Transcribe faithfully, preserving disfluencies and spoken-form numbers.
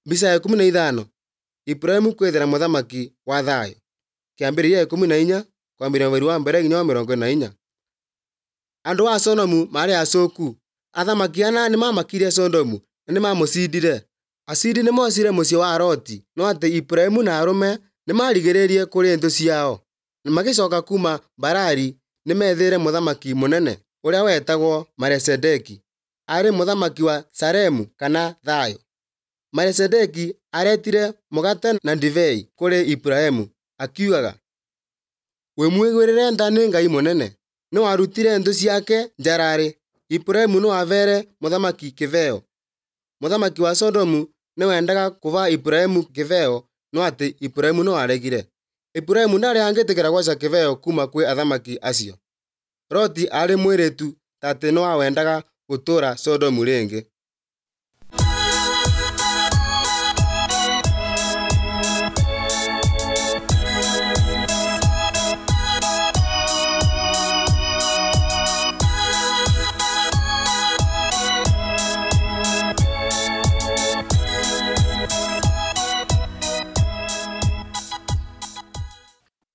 Mbica ya ikũmi na ithano. Ibrahimu kwethera mũthamaki wa thayũ. Kĩambĩrĩria ikũmi na inya kwambĩrĩria mweri wa mbere nginya wa mĩrongo ĩna na inya. Andũ a Sodomu marĩ acoku. Athamaki ana nĩmamakire Sodomu na nĩmamũcindire. Acindi nĩmocire mũciĩ wa Loti, no atĩ Ibrahimu na arũme nĩmarigĩrĩirie kũrĩ thũ ciao. Magĩcoka kuma Mbarali nĩmethere mũthamaki mũnene ũrĩa wetagwo Melikisedeki. Arĩ mũthamaki wa Salemu kana thayũ. Melikisedeki aretire mũgate na ndibei kũrĩ Ibrahimu akiugaga, "Wĩmwĩgwĩrĩre tha nĩ Ngai mũnene, nĩ warutire thũ ciake Gerari." Ibrahimu no avere mũthamaki kĩveo. Mũthamaki wa Sodomu nĩwendaga kũva Ibrahimu kĩveo, no atĩ Ibrahimu no aregire. Ibrahimu ndarĩ angĩtĩkĩra gwaca kĩveo kuma kwĩ athamaki acio. Loti arĩ mwĩrĩtu ta atĩ no wendaga gũtũũra Sodomu rĩngĩ.